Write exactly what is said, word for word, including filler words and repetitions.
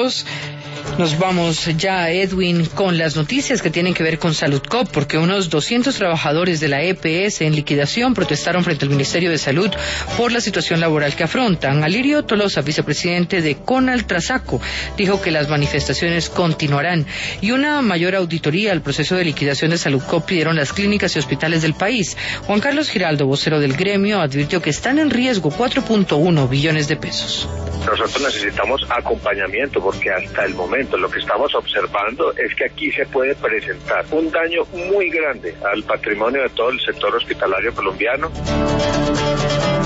Carlos. Nos vamos ya, Edwin, con las noticias que tienen que ver con Saludcop, porque unos doscientos trabajadores de la E P S en liquidación protestaron frente al Ministerio de Salud por la situación laboral que afrontan. Alirio Tolosa, vicepresidente de Conaltrasaco, dijo que las manifestaciones continuarán y una mayor auditoría al proceso de liquidación de Saludcop pidieron las clínicas y hospitales del país. Juan Carlos Giraldo, vocero del gremio, advirtió que están en riesgo cuatro punto uno billones de pesos. Nosotros necesitamos acompañamiento porque hasta el momento lo que estamos observando es que aquí se puede presentar un daño muy grande al patrimonio de todo el sector hospitalario colombiano.